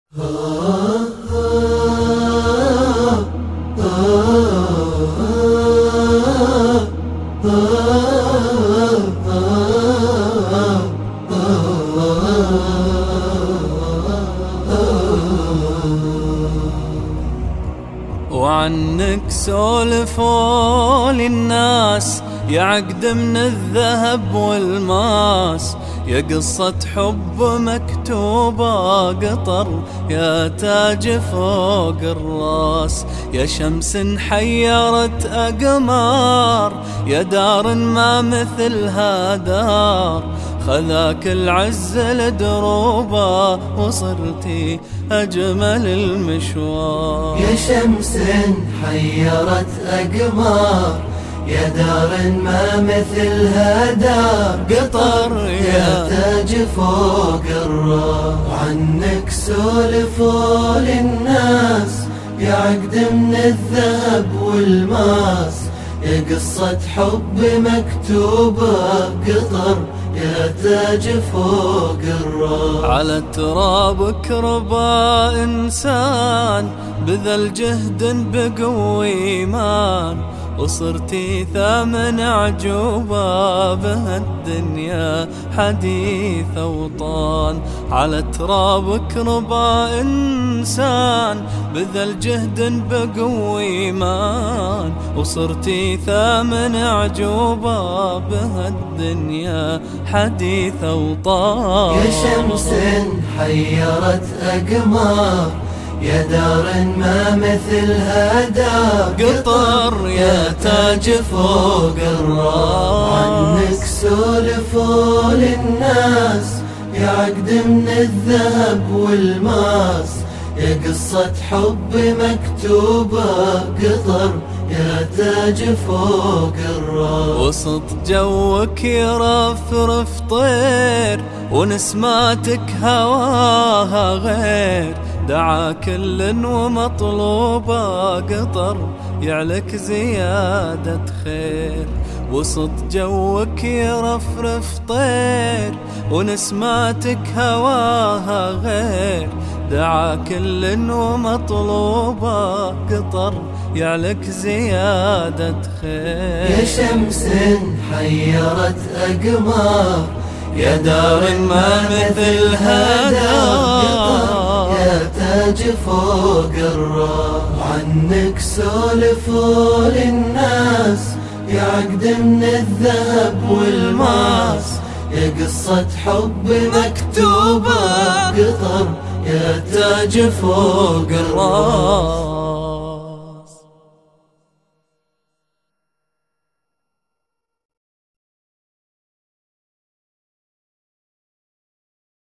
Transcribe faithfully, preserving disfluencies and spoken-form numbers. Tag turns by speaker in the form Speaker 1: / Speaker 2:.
Speaker 1: وعنك سولفوا للناس يا عقد من الذهب والماس، يا قصة حب مكتوبة قطر، يا تاج فوق الراس، يا شمس حيرت أقمار، يا دار ما مثلها دار، خذاك العز لدروبه وصرتي أجمل المشوار.
Speaker 2: يا شمس حيرت أقمار، يا دار ما مثلها دار
Speaker 1: قطر،
Speaker 2: يا تاج فوق الراس. عنك سولفوا للناس يا عقد من الذهب والماس، يا قصة حب مكتوبة قطر، يا تاج فوق الراس.
Speaker 1: على ترابك ربى إنسان بذل جهد بقوة إيمان، وصرتي ثامن عجوبة بهالدنيا حديث أوطان. على ترابك ربى إنسان بذل جهد بقوة إيمان، وصرتي ثامن عجوبة بهالدنيا حديث أوطان.
Speaker 2: يا شمس حيرت أقمار، يا دار ما مثلها دار
Speaker 1: قطر، يا تاج فوق الراس.
Speaker 2: عنك سولفوا للناس يا عقد من الذهب والماس، يا قصة حب مكتوبة قطر، يا تاج فوق الراس.
Speaker 1: وسط جوك يرفرف طير، ونسماتك هواها غير، دعا كل ومطلوبة قطر، يعلك زيادة خير. وسط جوك يرفرف طير، ونسماتك هواها غير، دعا كل ومطلوبة قطر، يعلك زيادة خير.
Speaker 2: يا شمس حيرت أقمار،
Speaker 1: يا دار ما مثلها دار،
Speaker 2: يا تاج فوق الراس. عنك سولفوا للناس يا عقد من الذهب والماس، يا قصة حب مكتوبة قطر، يا تاج فوق الراس.